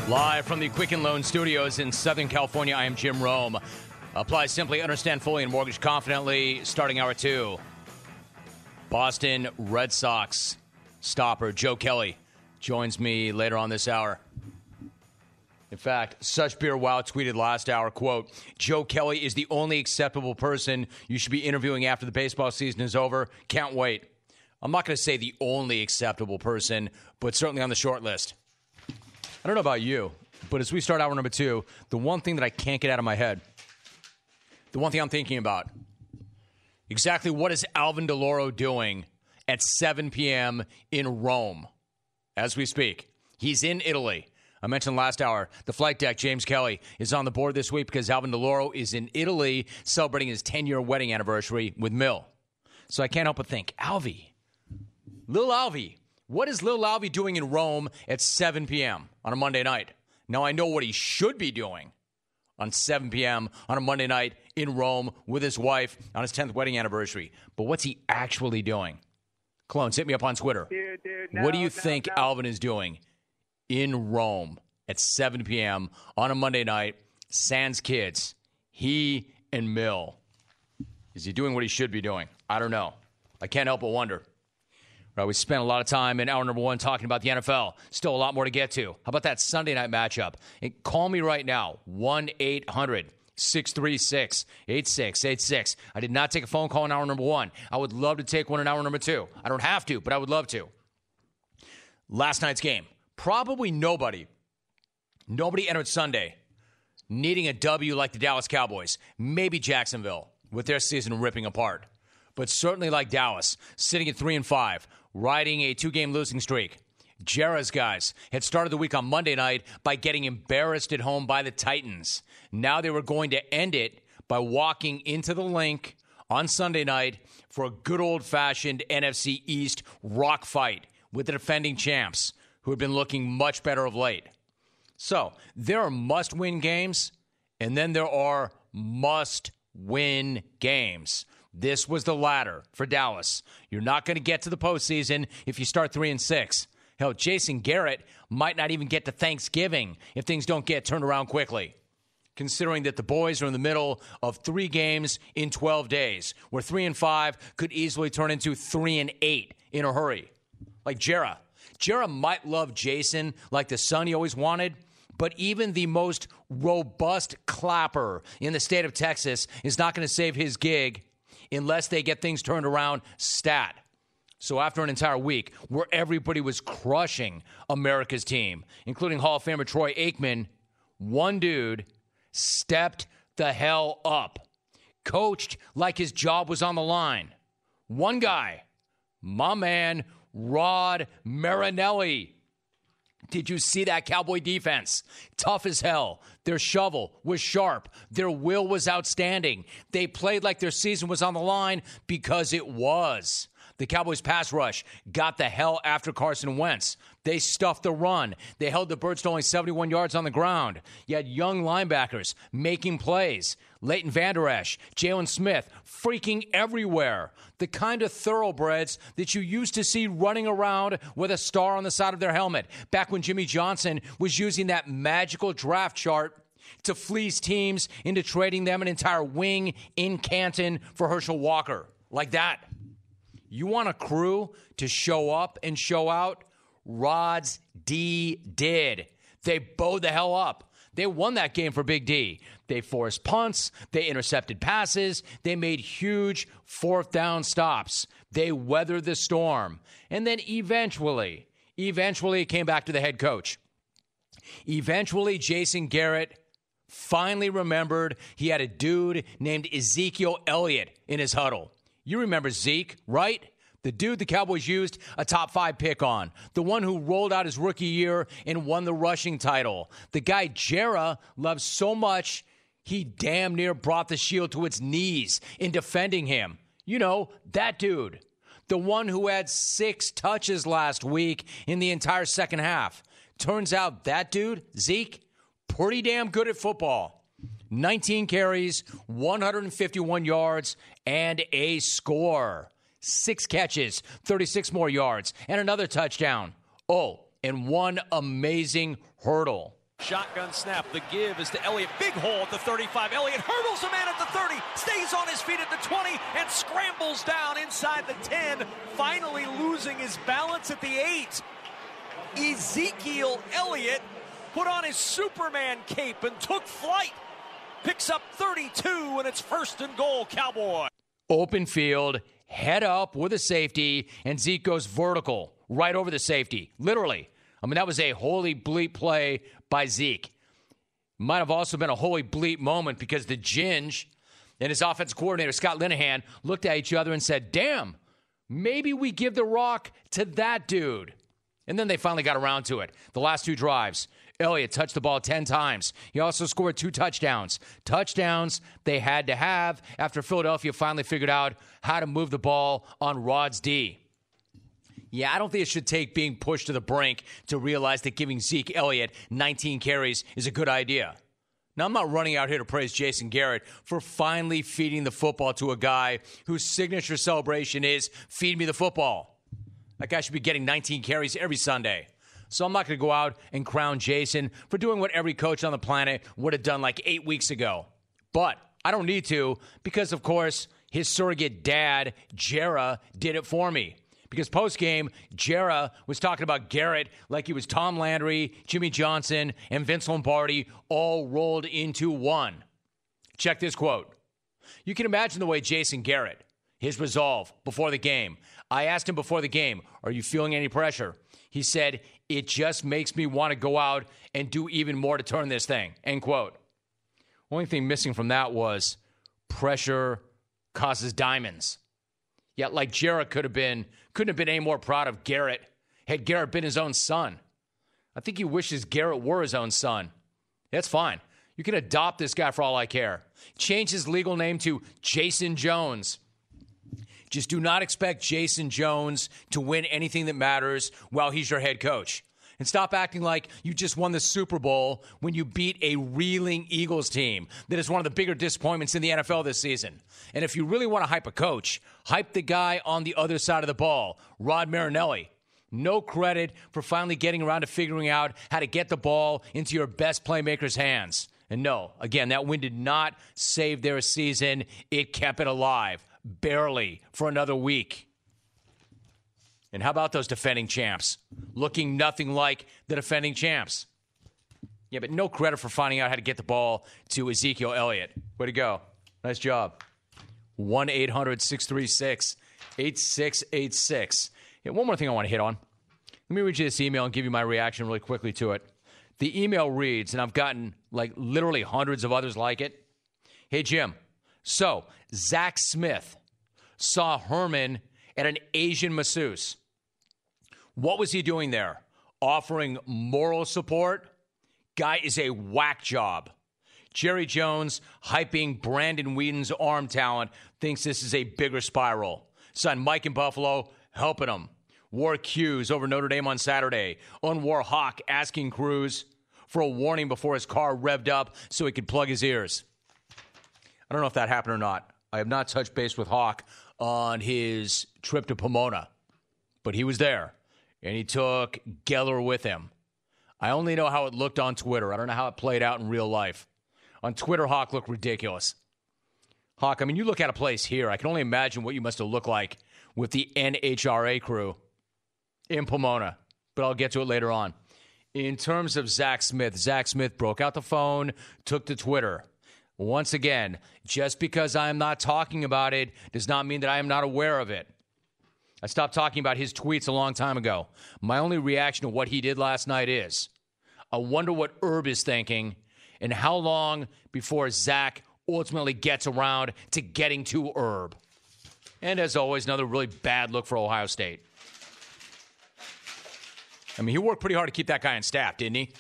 Live from the Quicken Loan Studios in Southern California, I am Jim Rome. Apply simply, understand fully, and mortgage confidently. Starting hour 2. Boston Red Sox stopper Joe Kelly joins me later on this hour. In fact, Such Beer Wow tweeted last hour, quote, Joe Kelly is the only acceptable person you should be interviewing after the baseball season is over. Can't wait. I'm not going to say the only acceptable person, but certainly on the short list. I don't know about you, but as we start hour number 2, the one thing that I can't get out of my head, the one thing I'm thinking about, exactly what is Alvin DeLauro doing at 7 p.m. in Rome as we speak? He's in Italy. I mentioned last hour, the flight deck, James Kelly, is on the board this week because Alvin DeLauro is in Italy celebrating his 10-year wedding anniversary with Mill. So I can't help but think, Lil Alvy, what is Lil Alvy doing in Rome at 7 p.m. on a Monday night? Now I know what he should be doing on 7 p.m. on a Monday night in Rome with his wife on his 10th wedding anniversary. But what's he actually doing? Clones, hit me up on Twitter. What do you think Alvin is doing in Rome at 7 p.m. on a Monday night? Sans kids. He and Mill. Is he doing what he should be doing? I don't know. I can't help but wonder. Right, we spent a lot of time in hour number 1 talking about the NFL. Still a lot more to get to. How about that Sunday night matchup? And call me right now, 1-800-636-8686. I did not take a phone call in hour number 1. I would love to take one in hour number 2. I don't have to, but I would love to. Last night's game. Probably nobody entered Sunday needing a W like the Dallas Cowboys. Maybe Jacksonville with their season ripping apart. But certainly like Dallas, sitting at 3-5, riding a 2-game losing streak. Jera's guys had started the week on Monday night by getting embarrassed at home by the Titans. Now they were going to end it by walking into the Link on Sunday night for a good old-fashioned NFC East rock fight with the defending champs, who had been looking much better of late. So there are must-win games, and then there are must-win games. This was the latter for Dallas. You're not going to get to the postseason if you start 3-6. Hell, Jason Garrett might not even get to Thanksgiving if things don't get turned around quickly, considering that the boys are in the middle of 3 games in 12 days, where 3-5 could easily turn into 3-8 in a hurry. Like Jera. Jera might love Jason like the son he always wanted, but even the most robust clapper in the state of Texas is not going to save his gig unless they get things turned around stat. So after an entire week where everybody was crushing America's team, including Hall of Famer Troy Aikman, one dude stepped the hell up, coached like his job was on the line. One guy, my man, Rod Marinelli. Did you see that Cowboy defense? Tough as hell. Their shovel was sharp. Their will was outstanding. They played like their season was on the line because it was. The Cowboys pass rush got the hell after Carson Wentz. They stuffed the run. They held the Birds to only 71 yards on the ground. You had young linebackers making plays. Leighton Vander Esch, Jalen Smith, freaking everywhere. The kind of thoroughbreds that you used to see running around with a star on the side of their helmet back when Jimmy Johnson was using that magical draft chart to fleece teams into trading them an entire wing in Canton for Herschel Walker. Like that. You want a crew to show up and show out? Rod's D did. They bowed the hell up. They won that game for Big D. They forced punts. They intercepted passes. They made huge fourth down stops. They weathered the storm. And then eventually it came back to the head coach. Eventually, Jason Garrett finally remembered he had a dude named Ezekiel Elliott in his huddle. You remember Zeke, right? The dude the Cowboys used a top 5 pick on. The one who rolled out his rookie year and won the rushing title. The guy Jera loves so much, he damn near brought the Shield to its knees in defending him. You know, that dude. The one who had 6 touches last week in the entire second half. Turns out that dude, Zeke, pretty damn good at football. 19 carries, 151 yards, and a score. 6 catches, 36 more yards, and another touchdown. Oh, and one amazing hurdle. Shotgun snap. The give is to Elliott. Big hole at the 35. Elliott hurdles a man at the 30. Stays on his feet at the 20 and scrambles down inside the 10. Finally losing his balance at the 8. Ezekiel Elliott put on his Superman cape and took flight. Picks up 32, and it's 1st and goal, Cowboy. Open field, head up with a safety, and Zeke goes vertical right over the safety. Literally. I mean, that was a holy bleep play by Zeke. Might have also been a holy bleep moment because the Ginge and his offensive coordinator, Scott Linehan, looked at each other and said, damn, maybe we give the rock to that dude. And then they finally got around to it. The last 2 drives, Elliott touched the ball 10 times. He also scored 2 touchdowns. Touchdowns they had to have after Philadelphia finally figured out how to move the ball on Rod's D. Yeah, I don't think it should take being pushed to the brink to realize that giving Zeke Elliott 19 carries is a good idea. Now, I'm not running out here to praise Jason Garrett for finally feeding the football to a guy whose signature celebration is feed me the football. That guy should be getting 19 carries every Sunday. So I'm not going to go out and crown Jason for doing what every coach on the planet would have done like 8 weeks ago. But I don't need to because, of course, his surrogate dad, Jera, did it for me. Because post-game, Jera was talking about Garrett like he was Tom Landry, Jimmy Johnson, and Vince Lombardi all rolled into one. Check this quote. You can imagine the way Jason Garrett, his resolve before the game. I asked him before the game, are you feeling any pressure? He said, it just makes me want to go out and do even more to turn this thing, end quote. Only thing missing from that was pressure causes diamonds. Yet, like Jera couldn't have been any more proud of Garrett had Garrett been his own son. I think he wishes Garrett were his own son. That's fine. You can adopt this guy for all I care. Change his legal name to Jason Jones. Just do not expect Jason Jones to win anything that matters while he's your head coach. And stop acting like you just won the Super Bowl when you beat a reeling Eagles team that is one of the bigger disappointments in the NFL this season. And if you really want to hype a coach, hype the guy on the other side of the ball, Rod Marinelli. No credit for finally getting around to figuring out how to get the ball into your best playmaker's hands. And no, again, that win did not save their season. It kept it alive, barely, for another week. And how about those defending champs? Looking nothing like the defending champs. Yeah, but no credit for finding out how to get the ball to Ezekiel Elliott. Way to go. Nice job. 1-800-636-8686. Yeah, one more thing I want to hit on. Let me read you this email and give you my reaction really quickly to it. The email reads, and I've gotten like literally hundreds of others like it. Hey, Jim. So, Zach Smith saw Herman at an Asian masseuse. What was he doing there? Offering moral support? Guy is a whack job. Jerry Jones, hyping Brandon Whedon's arm talent, thinks this is a bigger spiral. Son Mike in Buffalo, helping him. Wore cues over Notre Dame on Saturday. Unwore Hawk asking Cruz for a warning before his car revved up so he could plug his ears. I don't know if that happened or not. I have not touched base with Hawk on his trip to Pomona, but he was there, and he took Geller with him. I only know how it looked on Twitter. I don't know how it played out in real life. On Twitter, Hawk looked ridiculous. Hawk, I mean, you look at a place here. I can only imagine what you must have looked like with the NHRA crew in Pomona, but I'll get to it later on. In terms of Zach Smith broke out the phone, took to Twitter. Once again, just because I am not talking about it does not mean that I am not aware of it. I stopped talking about his tweets a long time ago. My only reaction to what he did last night is, I wonder what Herb is thinking and how long before Zach ultimately gets around to getting to Herb. And as always, another really bad look for Ohio State. I mean, he worked pretty hard to keep that guy on staff, didn't he?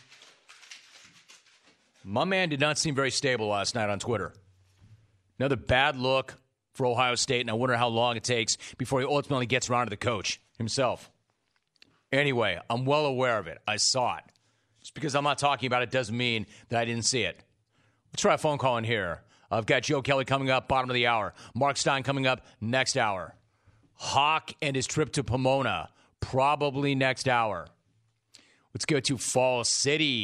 My man did not seem very stable last night on Twitter. Another bad look for Ohio State, and I wonder how long it takes before he ultimately gets around to the coach himself. Anyway, I'm well aware of it. I saw it. Just because I'm not talking about it doesn't mean that I didn't see it. Let's try a phone call in here. I've got Joe Kelly coming up, bottom of the hour. Mark Stein coming up next hour. Hawk and his trip to Pomona, probably next hour. Let's go to Fall City.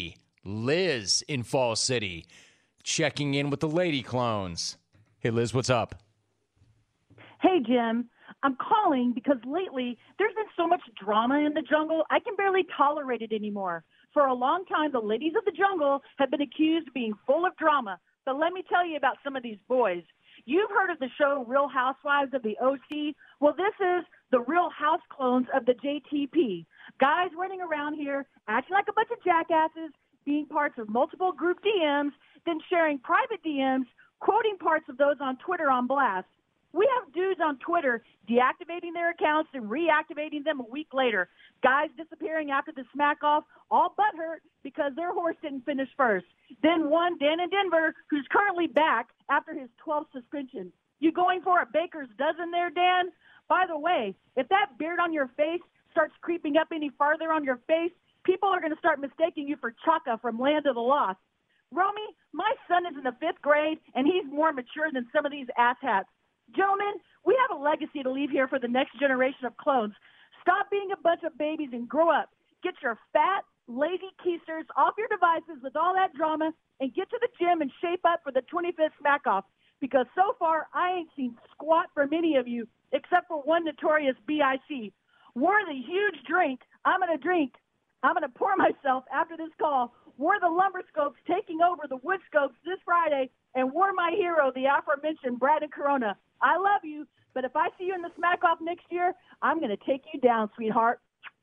Liz in Fall City, checking in with the Lady Clones. Hey, Liz, what's up? Hey, Jim. I'm calling because lately there's been so much drama in the jungle, I can barely tolerate it anymore. For a long time, the ladies of the jungle have been accused of being full of drama. But let me tell you about some of these boys. You've heard of the show Real Housewives of the OC? Well, this is the Real House Clones of the JTP. Guys running around here acting like a bunch of jackasses, being parts of multiple group DMs, then sharing private DMs, quoting parts of those on Twitter on blast. We have dudes on Twitter deactivating their accounts and reactivating them a week later. Guys disappearing after the smack off, all butthurt because their horse didn't finish first. Then one, Dan in Denver, who's currently back after his 12th suspension. You going for a baker's dozen there, Dan? By the way, if that beard on your face starts creeping up any farther on your face, people are going to start mistaking you for Chaka from Land of the Lost. Romy, my son is in the 5th grade, and he's more mature than some of these asshats. Gentlemen, we have a legacy to leave here for the next generation of clones. Stop being a bunch of babies and grow up. Get your fat, lazy keisters off your devices with all that drama and get to the gym and shape up for the 25th smack-off. Because so far, I ain't seen squat from any of you except for one notorious BIC. We're the huge drink I'm going to pour myself after this call. We're the Lumber Scopes taking over the Wood Scopes this Friday, and we're my hero, the aforementioned Brad and Corona. I love you, but if I see you in the smack-off next year, I'm going to take you down, sweetheart.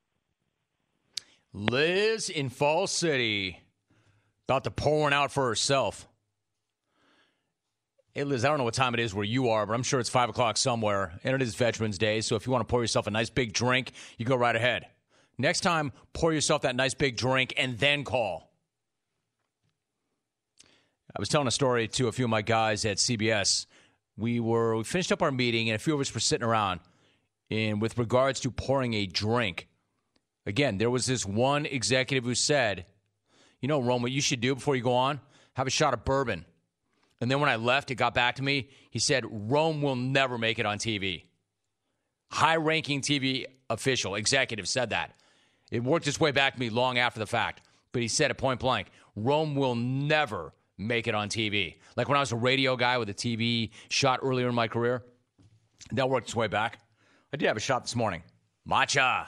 Liz in Fall City, about to pour one out for herself. Hey, Liz, I don't know what time it is where you are, but I'm sure it's 5 o'clock somewhere, and it is Veterans Day, so if you want to pour yourself a nice big drink, you go right ahead. Next time, pour yourself that nice big drink and then call. I was telling a story to a few of my guys at CBS. We finished up our meeting, and a few of us were sitting around. And with regards to pouring a drink, again, there was this one executive who said, you know, Rome, what you should do before you go on, have a shot of bourbon. And then when I left, it got back to me. He said, Rome will never make it on TV. High-ranking TV official, executive said that. It worked its way back to me long after the fact. But he said it point blank, Rome will never make it on TV. Like when I was a radio guy with a TV shot earlier in my career, that worked its way back. I did have a shot this morning. Matcha.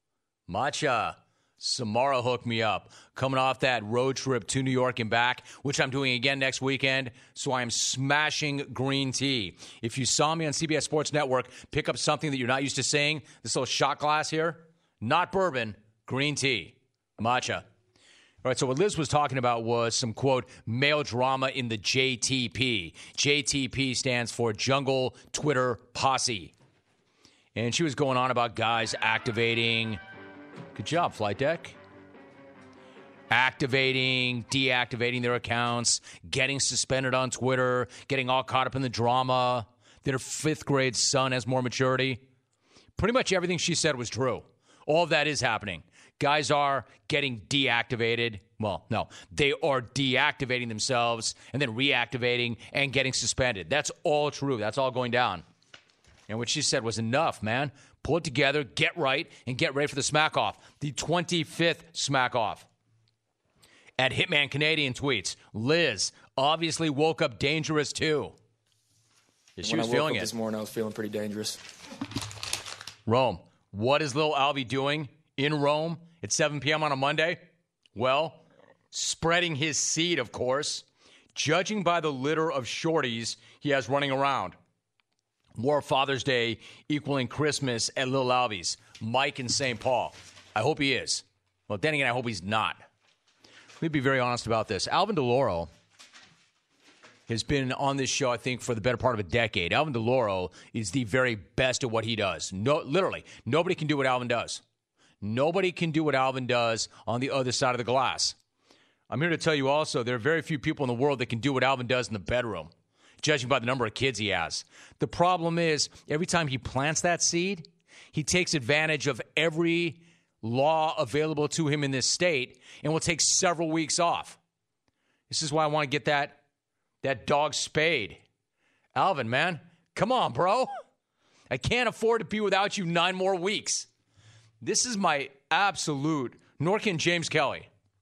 Samara hooked me up. Coming off that road trip to New York and back, which I'm doing again next weekend, so I am smashing green tea. If you saw me on CBS Sports Network, pick up something that you're not used to seeing, this little shot glass here, not bourbon, green tea, matcha. All right, so what Liz was talking about was some, quote, male drama in the JTP. JTP stands for Jungle Twitter Posse. And she was going on about guys activating, good job, Flight Deck, activating, deactivating their accounts, getting suspended on Twitter, getting all caught up in the drama, that her 5th grade son has more maturity. Pretty much everything she said was true. All of that is happening. Guys are getting deactivated. Well, no, they are deactivating themselves and then reactivating and getting suspended. That's all true. That's all going down. And what she said was enough, man. Pull it together, get right, and get ready for the smack-off. The 25th smack-off. At Hitman Canadian tweets, Liz obviously woke up dangerous too. She was feeling it. This morning, I was feeling pretty dangerous. Rome, what is little Alvy doing in Rome at 7 p.m. on a Monday? Well, spreading his seed, of course, judging by the litter of shorties he has running around. More Father's Day equaling Christmas at Lil Alvy's. Mike in St. Paul. I hope he is. Well, then again, I hope he's not. Let me be very honest about this. Alvin DeLauro has been on this show, I think, for the better part of a decade. Alvin DeLauro is the very best at what he does. No, literally, nobody can do what Alvin does. Nobody can do what Alvin does on the other side of the glass. I'm here to tell you also there are very few people in the world that can do what Alvin does in the bedroom, judging by the number of kids he has. The problem is, every time he plants that seed, he takes advantage of every law available to him in this state and will take several weeks off. This is why I want to get that dog spayed. Alvin, man, come on, bro. I can't afford to be without you 9 more weeks. This is my absolute, nor can James Kelly,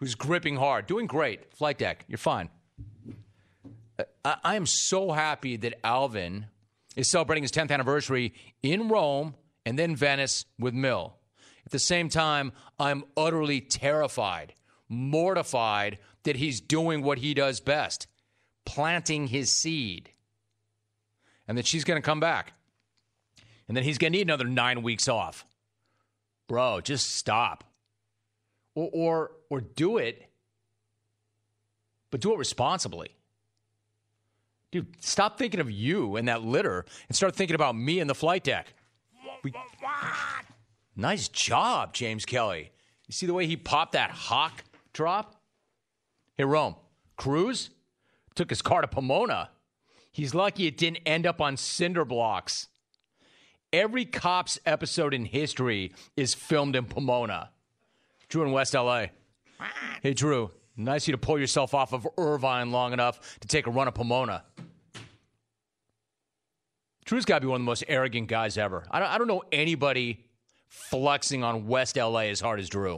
who's gripping hard, doing great. Flight deck, you're fine. I am so happy that Alvin is celebrating his 10th anniversary in Rome and then Venice with Mill. At the same time, I'm utterly terrified, mortified that he's doing what he does best, planting his seed, and that she's going to come back. And then he's going to need another 9 weeks off. Bro, just stop. Or do it, but do it responsibly. Dude, stop thinking of you and that litter and start thinking about me and the flight deck. Nice job, James Kelly. You see the way he popped that hawk drop? Hey, Rome, Cruz took his car to Pomona. He's lucky it didn't end up on cinder blocks. Every Cops episode in history is filmed in Pomona. Drew in West L.A. Hey, Drew, nice of you to pull yourself off of Irvine long enough to take a run at Pomona. Drew's got to be one of the most arrogant guys ever. I don't know anybody flexing on West L.A. as hard as Drew.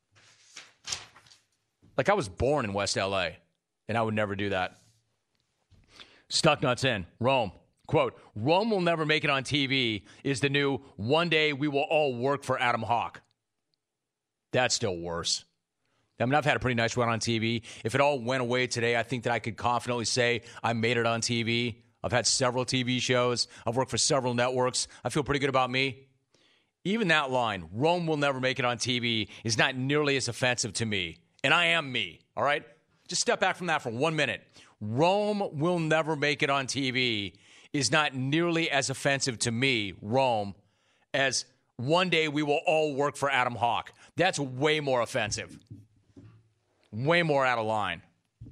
Like, I was born in West L.A., and I would never do that. Stuck Nuts in. Rome. Quote, Rome will never make it on TV is the new one day we will all work for Adam Hawk. That's still worse. I mean, I've had a pretty nice run on TV. If it all went away today, I think that I could confidently say I made it on TV. I've had several TV shows. I've worked for several networks. I feel pretty good about me. Even that line, Rome will never make it on TV, is not nearly as offensive to me. And I am me, all right? Just step back from that for 1 minute. Rome will never make it on TV is not nearly as offensive to me, Rome, as one day we will all work for Adam Hawk. That's way more offensive. Way more out of line.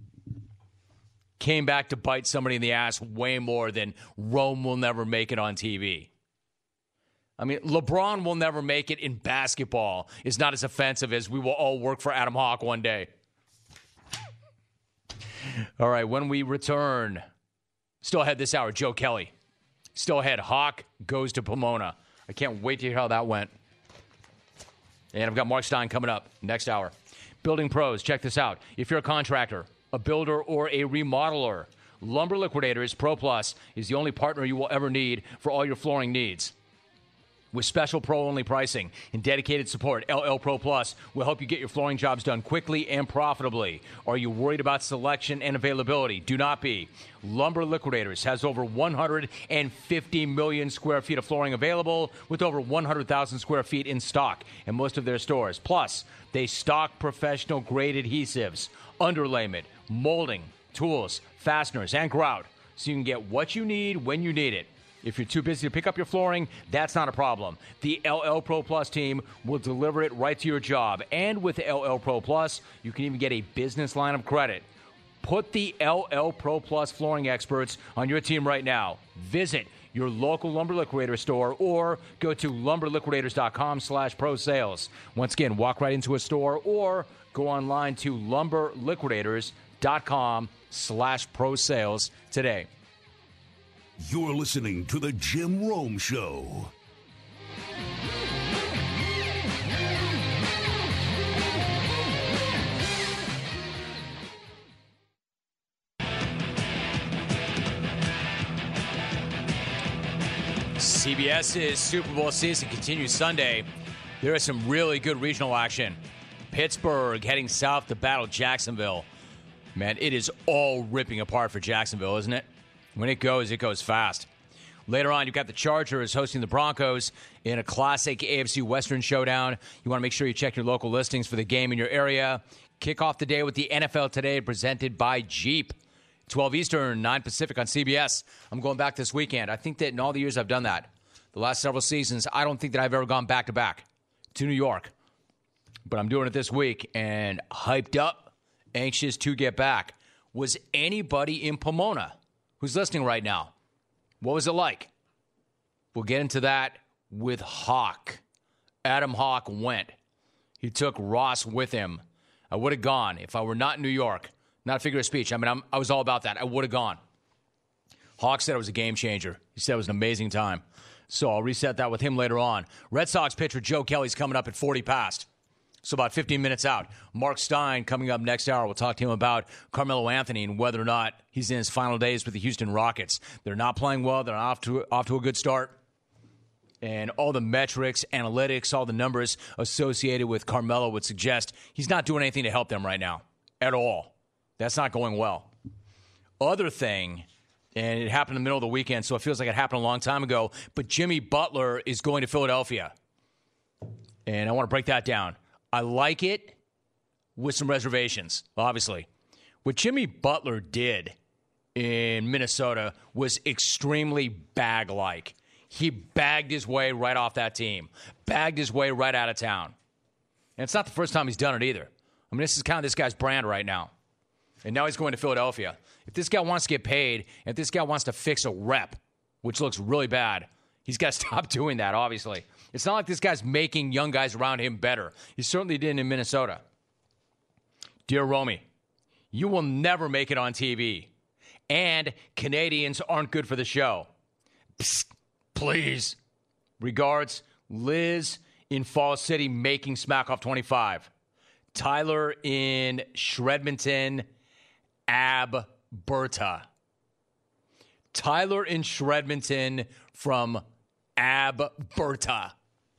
Came back to bite somebody in the ass way more than Rome will never make it on TV. I mean, LeBron will never make it in basketball is not as offensive as we will all work for Adam Hawk one day. All right, when we return, still ahead this hour, Joe Kelly. Still ahead, Hawk goes to Pomona. I can't wait to hear how that went. And I've got Mark Stein coming up next hour. Building Pros, check this out. If you're a contractor, a builder, or a remodeler, Lumber Liquidators Pro Plus is the only partner you will ever need for all your flooring needs. With special pro-only pricing and dedicated support, LL Pro Plus will help you get your flooring jobs done quickly and profitably. Are you worried about selection and availability? Do not be. Lumber Liquidators has over 150 million square feet of flooring available with over 100,000 square feet in stock in most of their stores. Plus, they stock professional-grade adhesives, underlayment, molding, tools, fasteners, and grout so you can get what you need when you need it. If you're too busy to pick up your flooring, that's not a problem. The LL Pro Plus team will deliver it right to your job. And with LL Pro Plus, you can even get a business line of credit. Put the LL Pro Plus flooring experts on your team right now. Visit your local Lumber Liquidator store or go to lumberliquidators.com/pro sales. Once again, walk right into a store or go online to lumberliquidators.com/pro sales today. You're listening to The Jim Rome Show. CBS's Super Bowl season continues Sunday. There is some really good regional action. Pittsburgh heading south to battle Jacksonville. Man, it is all ripping apart for Jacksonville, isn't it? When it goes fast. Later on, you've got the Chargers hosting the Broncos in a classic AFC Western showdown. You want to make sure you check your local listings for the game in your area. Kick off the day with the NFL Today presented by Jeep. 12 Eastern, 9 Pacific on CBS. I'm going back this weekend. I think that in all the years I've done that, the last several seasons, I don't think that I've ever gone back-to-back to New York. But I'm doing it this week and hyped up, anxious to get back. Was anybody in Pomona who's listening right now? What was it like? We'll get into that with Hawk. Adam Hawk went. He took Ross with him. I would have gone if I were not in New York. Not a figure of speech. I mean, I was all about that. I would have gone. Hawk said it was a game changer. He said it was an amazing time. So I'll reset that with him later on. Red Sox pitcher Joe Kelly's coming up at 40 past. So about 15 minutes out. Mark Stein coming up next hour. We'll talk to him about Carmelo Anthony and whether or not he's in his final days with the Houston Rockets. They're not playing well. They're off to a good start. And all the metrics, analytics, all the numbers associated with Carmelo would suggest he's not doing anything to help them right now at all. That's not going well. Other thing, and it happened in the middle of the weekend, so it feels like it happened a long time ago, but Jimmy Butler is going to Philadelphia. And I want to break that down. I like it with some reservations, obviously. What Jimmy Butler did in Minnesota was extremely bag-like. He bagged his way right off that team, bagged his way right out of town. And it's not the first time he's done it either. I mean, this is kind of this guy's brand right now. And now he's going to Philadelphia. If this guy wants to get paid, if this guy wants to fix a rep, which looks really bad, he's got to stop doing that, obviously. It's not like this guy's making young guys around him better. He certainly didn't in Minnesota. Dear Romy, you will never make it on TV. And Canadians aren't good for the show. Psst. Please. Regards, Liz in Falls City making Smack Off 25. Tyler in Shredmonton, Alberta. Tyler in Shredmonton from Alberta.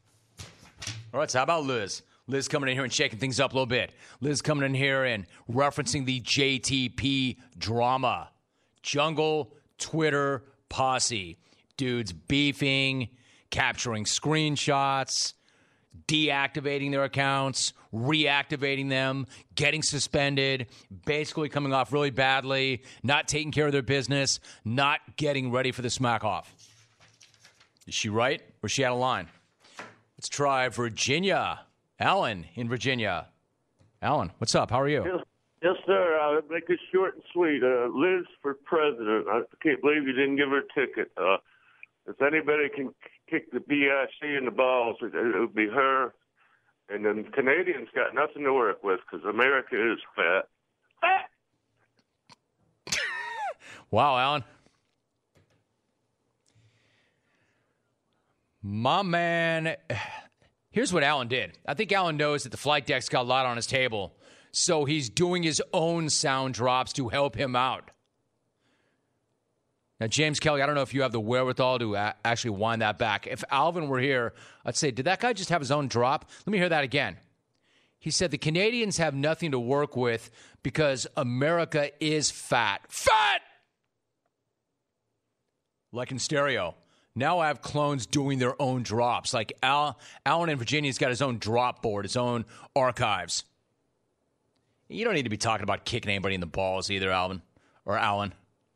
All right, so how about Liz? Liz coming in here and shaking things up a little bit. Liz coming in here and referencing the JTP drama. Jungle Twitter posse. Dudes beefing, capturing screenshots, deactivating their accounts, reactivating them, getting suspended, basically coming off really badly, not taking care of their business, not getting ready for the smack off. Is she right or is she out of line? Let's try Virginia. Alan in Virginia. Alan, what's up? How are you? Yes, sir. I'll make it short and sweet. Liz for president. I can't believe you didn't give her a ticket. If anybody can kick the BIC in the balls, it would be her. And then Canadians got nothing to work with because America is fat. Fat! Wow, Alan. My man, here's what Alan did. I think Alan knows that the flight deck's got a lot on his table, so he's doing his own sound drops to help him out. Now, James Kelly, I don't know if you have the wherewithal to actually wind that back. If Alvin were here, I'd say, did that guy just have his own drop? Let me hear that again. He said the Canadians have nothing to work with because America is fat. Fat! Like in stereo. Now I have clones doing their own drops. Like Alan in Virginia's got his own drop board, his own archives. You don't need to be talking about kicking anybody in the balls either, Alvin or Alan.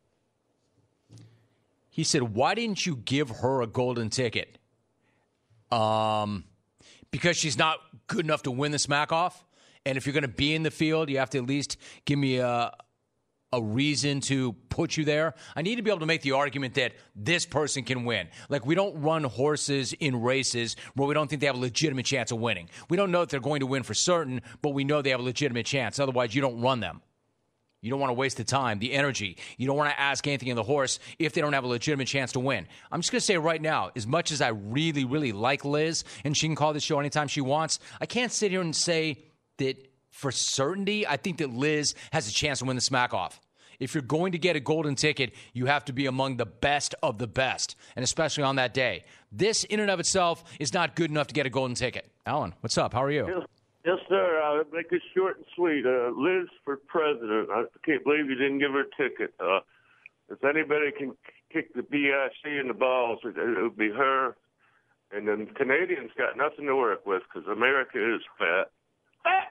He said, why didn't you give her a golden ticket? Because she's not good enough to win the smack off. And if you're going to be in the field, you have to at least give me a reason to put you there. I need to be able to make the argument that this person can win. Like, we don't run horses in races where we don't think they have a legitimate chance of winning. We don't know if they're going to win for certain, but we know they have a legitimate chance. Otherwise, you don't run them. You don't want to waste the time, the energy. You don't want to ask anything of the horse if they don't have a legitimate chance to win. I'm just going to say right now, as much as I really, really like Liz, and she can call the show anytime she wants, I can't sit here and say that for certainty, I think that Liz has a chance to win the smack off. If you're going to get a golden ticket, you have to be among the best of the best, and especially on that day. This, in and of itself, is not good enough to get a golden ticket. Alan, what's up? How are you? Yes, sir. I'll make it short and sweet. Liz for president. I can't believe you didn't give her a ticket. If anybody can kick the BIC in the balls, it would be her. And then Canadians got nothing to work with because America is fat. Fat!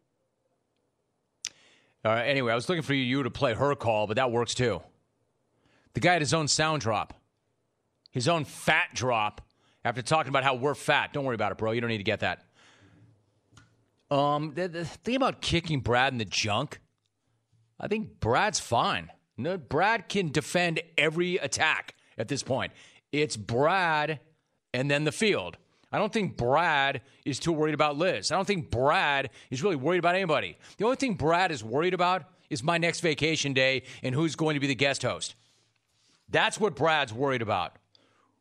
All right, anyway, I was looking for you to play her call, but that works too. The guy had his own sound drop, his own fat drop, after talking about how we're fat. Don't worry about it, bro. You don't need to get that. The thing about kicking Brad in the junk, I think Brad's fine. No, Brad can defend every attack at this point. It's Brad and then the field. I don't think Brad is too worried about Liz. I don't think Brad is really worried about anybody. The only thing Brad is worried about is my next vacation day and who's going to be the guest host. That's what Brad's worried about.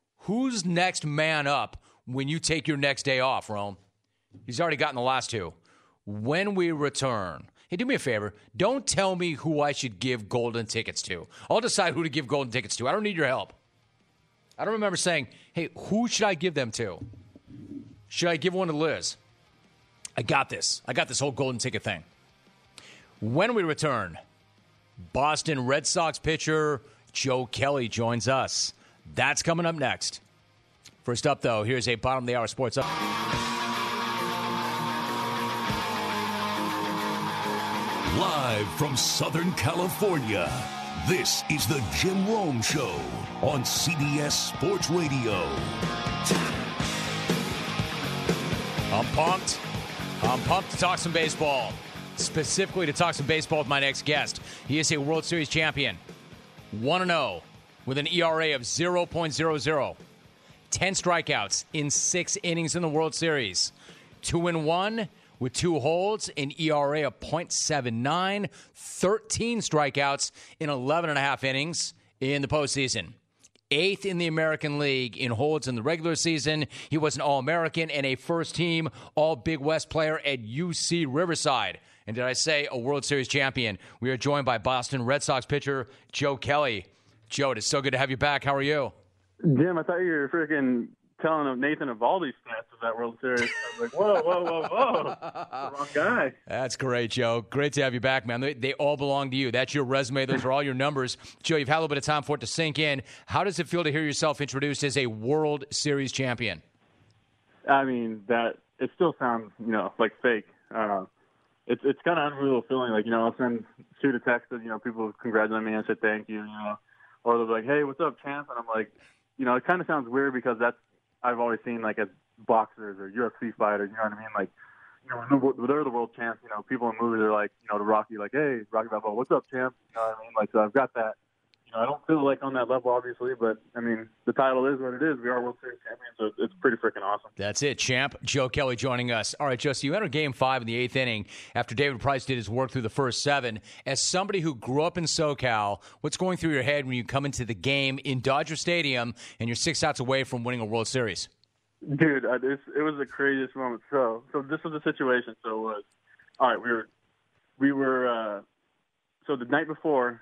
Who's next man up when you take your next day off, Rome? He's already gotten the last two. when we return. Hey, do me a favor. Don't tell me who I should give golden tickets to. I'll decide who to give golden tickets to. I don't need your help. I don't remember saying, hey, who should I give them to? Should I give one to Liz? I got this. I got this whole golden ticket thing. When we return, Boston Red Sox pitcher Joe Kelly joins us. That's coming up next. First up, though, here's a bottom of the hour sports up. Live from Southern California, this is the Jim Rome Show on CBS Sports Radio. I'm pumped. I'm pumped to talk some baseball. Specifically to talk some baseball with my next guest. He is a World Series champion. 1-0 with an ERA of 0.00. 10 strikeouts in 6 innings in the World Series. 2-1 with 2 holds, an ERA of .79. 13 strikeouts in 11.5 innings in the postseason. 8th in the American League in holds in the regular season. He was an All-American and a first-team All-Big West player at UC Riverside. And did I say a World Series champion? We are joined by Boston Red Sox pitcher Joe Kelly. Joe, it is so good to have you back. How are you? Jim, I thought you were freaking telling Nathan Eovaldi's stats of that World Series. I was like, whoa. The wrong guy. That's great, Joe. Great to have you back, man. They all belong to you. That's your resume. Those are all your numbers. Joe, you've had a little bit of time for it to sink in. How does it feel to hear yourself introduced as a World Series champion? I mean, it still sounds, like fake. It's kind of unreal feeling. Like, I'll shoot a text that, people congratulate me and say thank you, or they'll be like, hey, what's up, champ? And I'm like, it kind of sounds weird because I've always seen, like, as boxers or UFC fighters, you know what I mean? Like, when they're the world champs, people in movies are like, to Rocky, like, hey, Rocky Balboa, what's up, champ? You know what I mean? Like, so I've got that. I don't feel like on that level, obviously, but, I mean, the title is what it is. We are World Series champions, so it's pretty freaking awesome. That's it, champ. Joe Kelly joining us. All right, Joe, so you entered Game 5 in the 8th inning after David Price did his work through the first 7. As somebody who grew up in SoCal, what's going through your head when you come into the game in Dodger Stadium and you're 6 outs away from winning a World Series? Dude, it was the craziest moment. So this was the situation. So it was, all right, we were so the night before,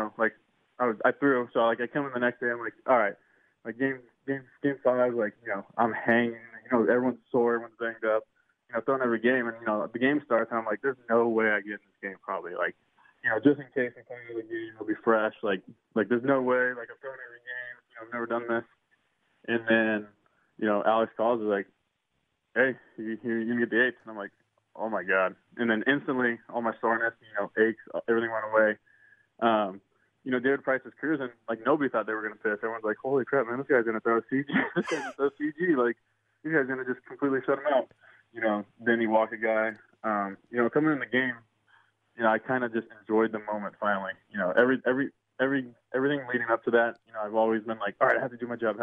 I threw, so I come in the next day. I'm like, all right, like game 5, like I'm hanging. Everyone's sore, everyone's banged up. Throwing every game, and the game starts, and I'm like, there's no way I get in this game. Probably, like, just in case I play another game, it'll be fresh. Like there's no way. Like I'm throwing every game. I've never done this. And then Alex calls, is like, hey, you can get the 8th, and I'm like, oh my god. And then instantly, all my soreness, aches, everything went away. David Price was cruising. Like, nobody thought they were going to pitch. Everyone's like, holy crap, man, this guy's going to throw CG. This guy's going to throw CG. Like, this guy's going to just completely shut him out. Then he walked a guy. Coming in the game, I kind of just enjoyed the moment finally. Everything leading up to that, I've always been like, all right, I have to do my job.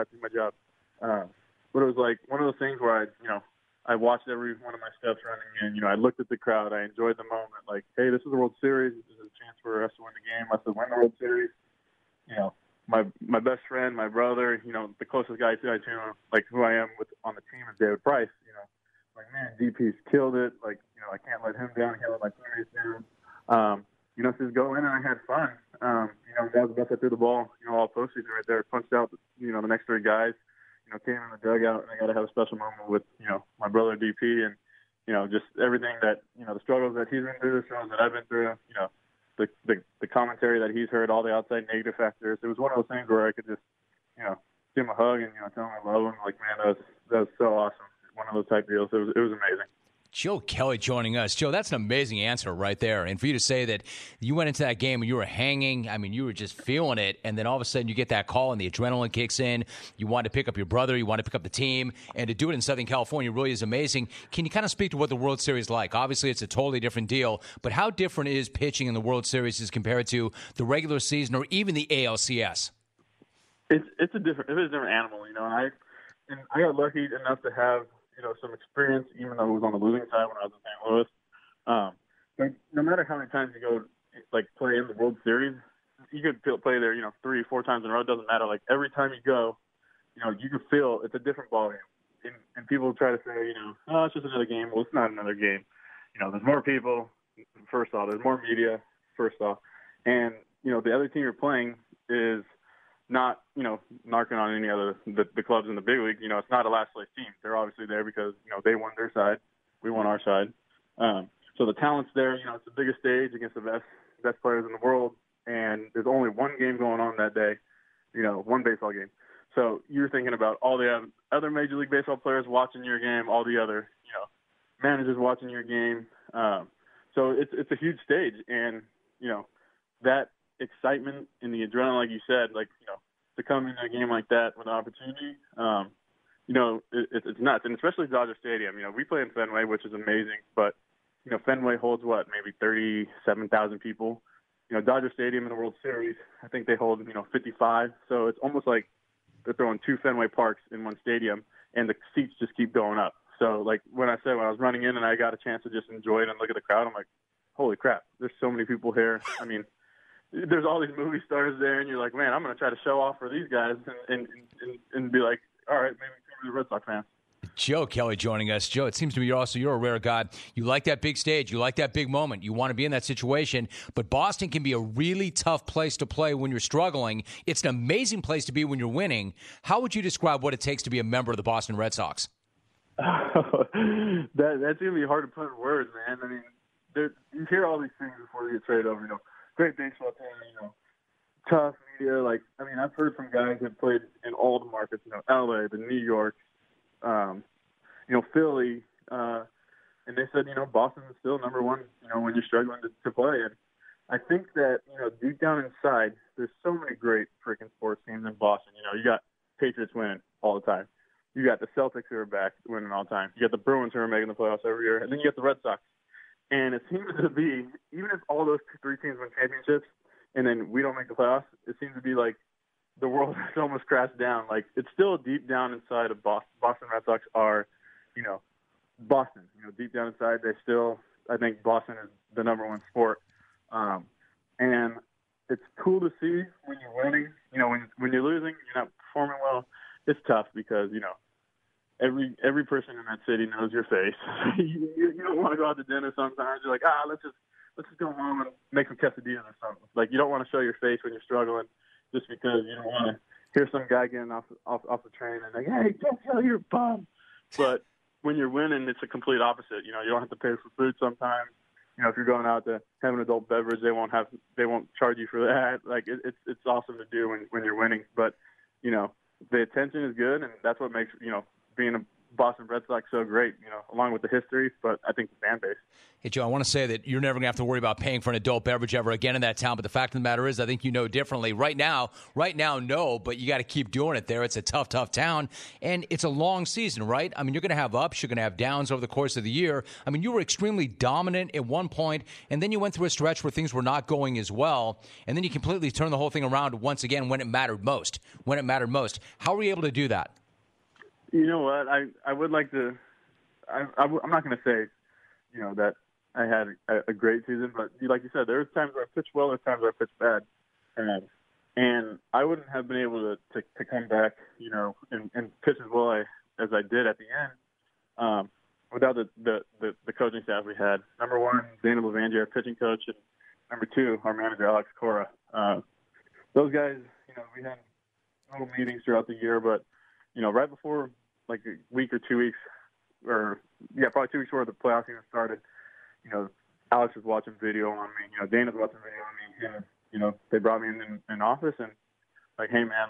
But it was like one of those things where I watched every one of my steps running in. I looked at the crowd. I enjoyed the moment. Like, hey, this is the World Series. This is a chance for us to win the game. Us to win the World Series. My best friend, my brother, the closest guy to like who I am with on the team is David Price. Like, man, DP's killed it. Like, I can't let him down. I can't let my teammates down. Just go in and I had fun. That was the best I threw the ball. All postseason right there. Punched out, the next 3 guys. Came in the dugout, and I got to have a special moment with, my brother DP, and, just everything that, the struggles that he's been through, the struggles that I've been through, the commentary that he's heard, all the outside negative factors. It was one of those things where I could just, give him a hug and, tell him I love him. Like, man, that was so awesome. One of those type deals. It was amazing. Joe Kelly joining us. Joe, that's an amazing answer right there. And for you to say that you went into that game and you were hanging, I mean, you were just feeling it, and then all of a sudden you get that call and the adrenaline kicks in. You want to pick up your brother, you want to pick up the team, and to do it in Southern California really is amazing. Can you kind of speak to what the World Series is like? Obviously, it's a totally different deal, but how different is pitching in the World Series as compared to the regular season or even the ALCS? It is a different animal, and I got lucky enough to have some experience, even though it was on the losing side when I was in St. Louis. But no matter how many times you go, like, play in the World Series, you could play there, 3 or 4 times in a row. It doesn't matter. Like, every time you go, you can feel it's a different ballgame. And people try to say, oh, it's just another game. Well, it's not another game. there's more people, first off. There's more media, first off. And, the other team you're playing is not, narking on any other the clubs in the big league. It's not a last place team. They're obviously there because, they won their side. We won our side. So the talent's there. It's the biggest stage against the best players in the world. And there's only one game going on that day, one baseball game. So you're thinking about all the other Major League Baseball players watching your game, all the other, managers watching your game. So it's a huge stage. And, that excitement and the adrenaline, like you said, to come in a game like that with an opportunity, it's nuts. And especially Dodger Stadium. We play in Fenway, which is amazing. But, Fenway holds maybe 37,000 people. Dodger Stadium in the World Series, I think they hold, 55. So it's almost like they're throwing two Fenway Parks in one stadium, and the seats just keep going up. So, when I was running in and I got a chance to just enjoy it and look at the crowd, I'm like, holy crap, there's so many people here. I mean, there's all these movie stars there, and you're like, man, I'm going to try to show off for these guys and be like, all right, maybe cover the Red Sox fans. Joe Kelly joining us. Joe, it seems to me you're a rare guy. You like that big stage. You like that big moment. You want to be in that situation. But Boston can be a really tough place to play when you're struggling. It's an amazing place to be when you're winning. How would you describe what it takes to be a member of the Boston Red Sox? That's going to be hard to put in words, man. I mean, you hear all these things before you get traded over, great baseball team, tough media. I've heard from guys that played in all the markets, LA, the New York, Philly, and they said, Boston is still number one, when you're struggling to play. And I think that, deep down inside, there's so many great freaking sports teams in Boston. You got Patriots winning all the time. You got the Celtics who are back winning all the time. You got the Bruins who are making the playoffs every year. And then you got the Red Sox. And it seems to be, even if all those three teams win championships and then we don't make the playoffs, it seems to be like the world has almost crashed down. It's still deep down inside of Boston. Boston Red Sox are, Boston. Deep down inside, I think Boston is the number one sport. And it's cool to see when you're winning. When you're losing, you're not performing well, it's tough because, every person in that city knows your face. you don't want to go out to dinner sometimes. You're like, let's just go home and make some quesadillas or something. You don't want to show your face when you're struggling just because you don't want to hear some guy getting off the train and like, hey, don't tell you're a bum. But when you're winning, it's a complete opposite. You don't have to pay for food sometimes. If you're going out to have an adult beverage, they won't charge you for that. It's awesome to do when you're winning. But, the attention is good, and that's what makes, being a Boston Red Sox so great, along with the history, but I think the fan base. Hey, Joe, I want to say that you're never going to have to worry about paying for an adult beverage ever again in that town, but the fact of the matter is I think differently. Right now, no, but you got to keep doing it there. It's a tough town, and it's a long season, right? I mean, you're going to have ups, you're going to have downs over the course of the year. I mean, you were extremely dominant at one point, and then you went through a stretch where things were not going as well, and then you completely turned the whole thing around once again when it mattered most. How were you able to do that? You know what? I would like to. I'm not going to say, that I had a great season, but like you said, there was times where I pitched well, there's times where I pitched bad, and I wouldn't have been able to come back, and pitch as well as I did at the end, without the coaching staff we had. Number one, Dana Levangie, our pitching coach, and number two, our manager Alex Cora. Those guys, we had little meetings throughout the year, but right before, like a week or 2 weeks, probably 2 weeks before the playoffs even started, Alex was watching video on me. Dana's watching video on me. And, they brought me in office and like, hey man,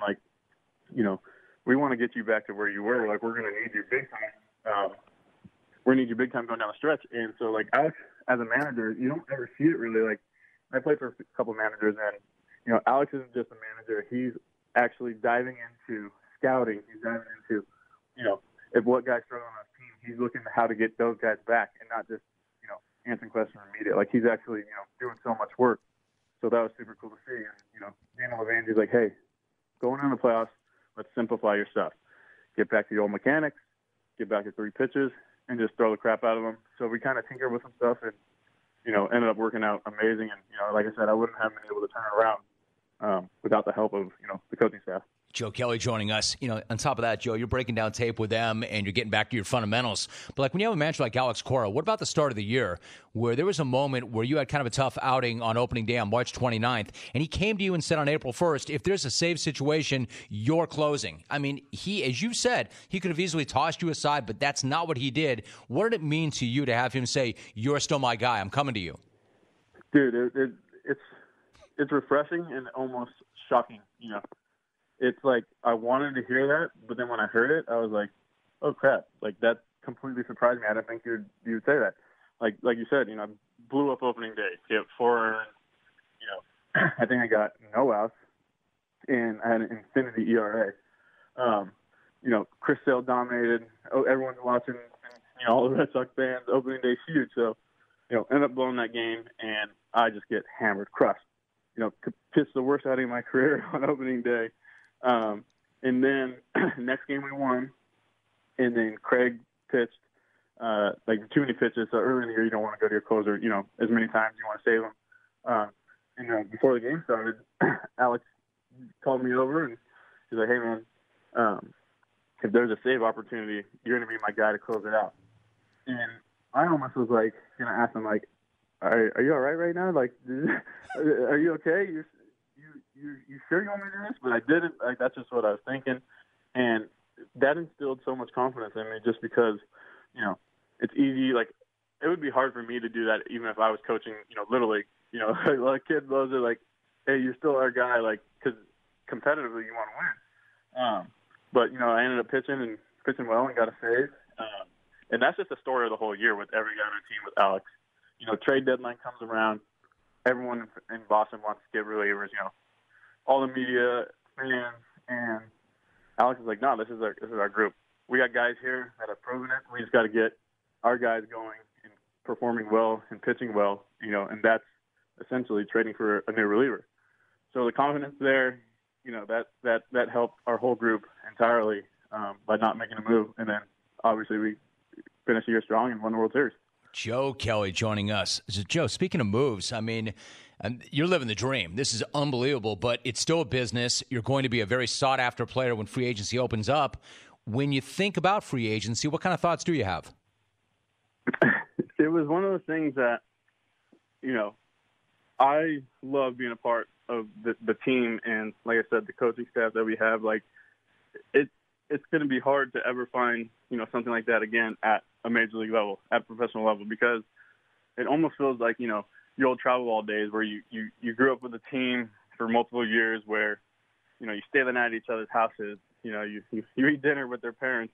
we want to get you back to where you were. Like, we're going to need you big time. We're going to need you big time going down the stretch. And so, Alex, as a manager, you don't ever see it really. I played for a couple of managers, and Alex isn't just a manager. He's actually diving into scouting. He's diving into, if what guy's struggling on his team, he's looking at how to get those guys back and not just, answering questions from media. He's actually, doing so much work. So that was super cool to see. And, Dana Levangie's like, hey, going in the playoffs, let's simplify your stuff. Get back to your old mechanics, get back to 3 pitches, and just throw the crap out of them. So we kind of tinkered with some stuff and, ended up working out amazing. And, like I said, I wouldn't have been able to turn it around without the help of, the coaching staff. Joe Kelly joining us. On top of that, Joe, you're breaking down tape with them and you're getting back to your fundamentals. But like when you have a manager like Alex Cora, what about the start of the year where there was a moment where you had kind of a tough outing on opening day on March 29th, and he came to you and said on April 1st, if there's a save situation, you're closing. I mean, he, as you said, he could have easily tossed you aside, but that's not what he did. What did it mean to you to have him say, you're still my guy, I'm coming to you? Dude, it's refreshing and almost shocking, It's like I wanted to hear that, but then when I heard it, I was like, "Oh crap!" Like that completely surprised me. I didn't think you'd say that. Like you said, I blew up opening day. Hit 4, I think I got no outs, and I had an infinity ERA. Chris Sale dominated. Everyone's watching. And, all the Red Sox fans. Opening day's huge, so end up blowing that game, and I just get hammered, crushed. Pitched the worst outing of my career on opening day. And then next game we won, and then Craig pitched too many pitches. So early in the year, you don't want to go to your closer, as many times you want to save them. And before the game started, Alex called me over and he's like, "Hey man, if there's a save opportunity, you're going to be my guy to close it out." And I almost was like going to ask him are you all right now? Like, are you okay? You sure you want me to do this? But I didn't. That's just what I was thinking. And that instilled so much confidence in me just because, it's easy. Like, it would be hard for me to do that even if I was coaching, Little League. Like kids, those are like, hey, you're still our guy, like, because competitively you want to win. But, I ended up pitching well and got a save. And that's just the story of the whole year with every guy on our team with Alex. Trade deadline comes around. Everyone in Boston wants to get relievers, all the media, fans, and Alex is like, no, this is our group. We got guys here that have proven it. We just got to get our guys going and performing well and pitching well, and that's essentially trading for a new reliever. So the confidence there, that helped our whole group entirely by not making a move. And then obviously we finished the year strong and won the World Series. Joe Kelly joining us. Joe, speaking of moves, I mean, you're living the dream. This is unbelievable, but it's still a business. You're going to be a very sought-after player when free agency opens up. When you think about free agency, what kind of thoughts do you have? It was one of those things that, I love being a part of the team and, like I said, the coaching staff that we have. Like, it's going to be hard to ever find, something like that again at a major league level, at a professional level, because it almost feels like, your old travel ball days where you grew up with a team for multiple years where, you stay the night at each other's houses, you eat dinner with their parents.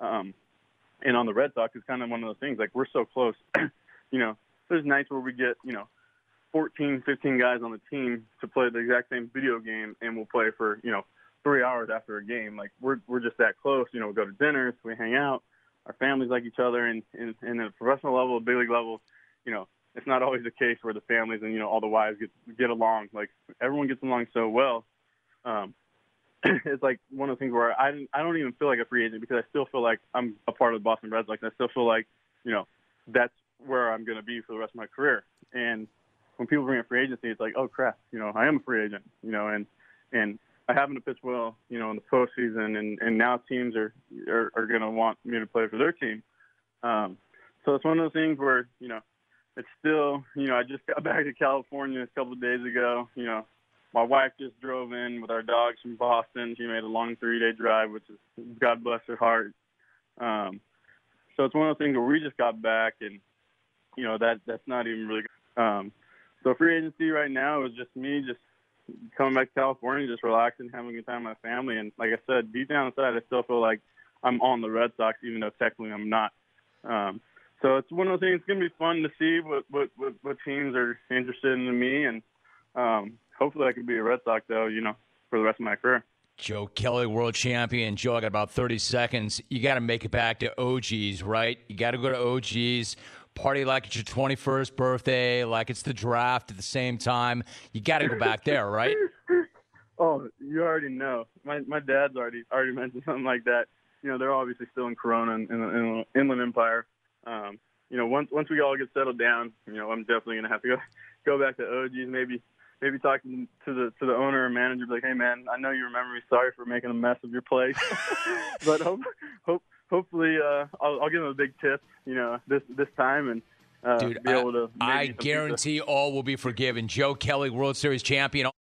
And on the Red Sox, it's kind of one of those things, like we're so close, there's nights where we get, 14, 15 guys on the team to play the exact same video game, and we'll play for, 3 hours after a game. Like we're just that close, we go to dinners, we hang out, our families like each other, and at a professional level, big league level, it's not always the case where the families and, all the wives get along. Like everyone gets along so well. It's like one of the things where I don't even feel like a free agent because I still feel like I'm a part of the Boston Red Sox. I still feel like, that's where I'm going to be for the rest of my career. And when people bring up free agency, it's like, oh crap, I am a free agent, and I happen to pitch well, in the postseason, and now teams are going to want me to play for their team. So it's one of those things where, it's still, I just got back to California a couple of days ago. My wife just drove in with our dogs from Boston. She made a long 3-day drive, which is, God bless her heart. So it's one of those things where we just got back, and, that's not even really good. So free agency right now is just me just coming back to California, just relaxing, having a good time with my family. And like I said, deep down inside, I still feel like I'm on the Red Sox, even though technically I'm not. So it's one of those things. It's going to be fun to see what teams are interested in me. And hopefully I can be a Red Sox, though, for the rest of my career. Joe Kelly, world champion. Joe, I got about 30 seconds. You got to make it back to OG's, right? You got to go to OG's. Party like it's your 21st birthday, like it's the draft at the same time. You got to go back there, right? Oh, you already know. My dad's already mentioned something like that. They're obviously still in Corona in the Inland Empire. Once we all get settled down, I'm definitely going to have to go back to OG's, maybe maybe talking to the owner or manager, be like, hey man, I know you remember me. Sorry for making a mess of your place, but hopefully I'll give him a big tip, this time, and dude, be able to. I guarantee all will be forgiven. Joe Kelly, World Series champion.